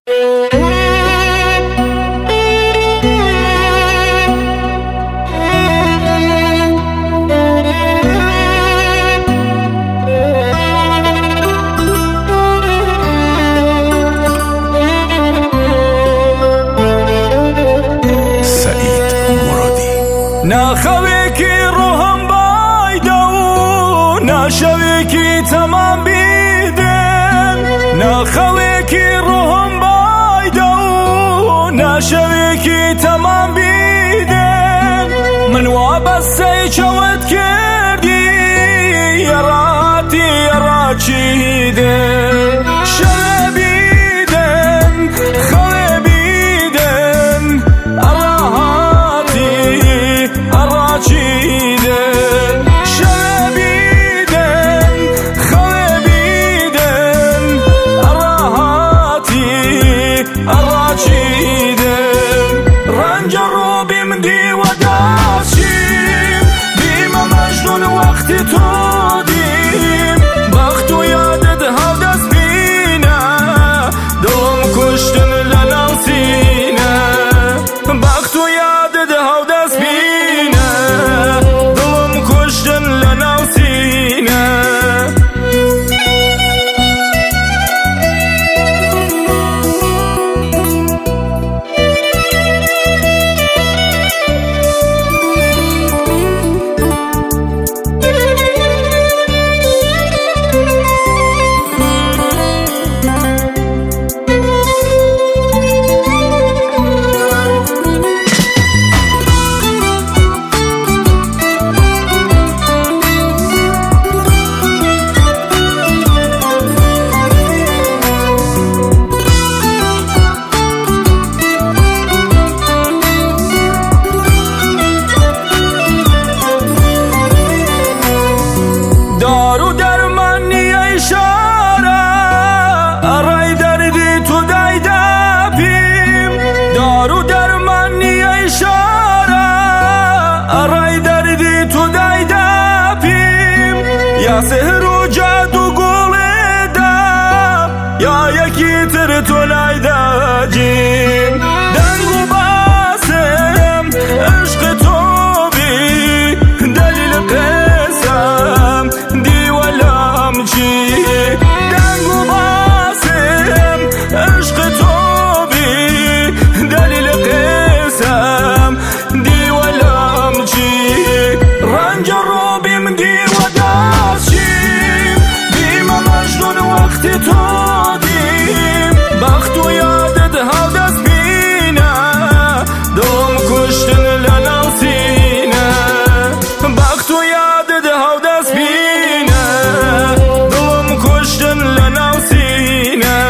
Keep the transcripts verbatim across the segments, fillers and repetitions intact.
نخویکی روحم بایدو نشویکی تمام بیدن نخویکی روحم بایدو نشویکی تمام بیدن من وابسته چوت کردی یراتی یرا چیدن شب بیدن خواه بیدن اراهاتی چیدن شبیدن خوابیدن راحتی را چیدن رنج رو بیم دی و داشتیم بیم مجنون وقتی تو دیم بخت و یادت ها دست بینه دلم کشتن لنم سینه بخت و یادت ها دست بینه دارو درمانی اشاره ارای دردی تو دایده بیم دارو درمانی اشاره ارای دردی تو دایده بیم یا سحر و جادو گولیده یا یکی تر تو لایده جیم دنگو باسم عشق تو بی دلیل قسم دنگو باسم عشق تو بی دلیل قسم دیولم چی رنج رو بیم دی و داشتیم بیم مجنون وقتی تو دیم بخت و یادت ها دست بینه دلم کشتن لنم سینه بخت و یادت ها دست بینه لنا سینه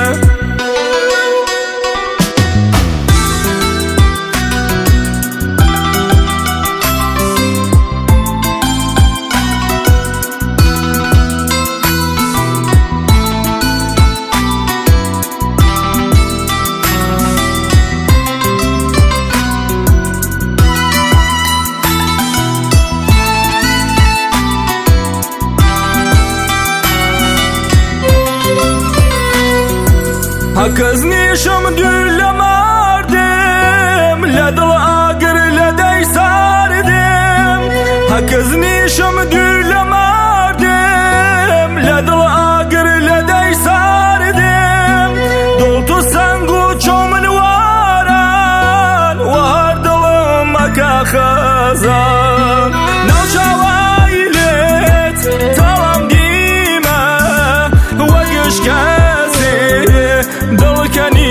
هکز نیشم دل مردم لدل آگر لدی ساردم هکز نیشم دل مردم لدل آگر لدی ساردم دل تو سنگو چومن واران وار دلم اکا خزان نوشوایلت تلم دیمه وگش کسی دل کنی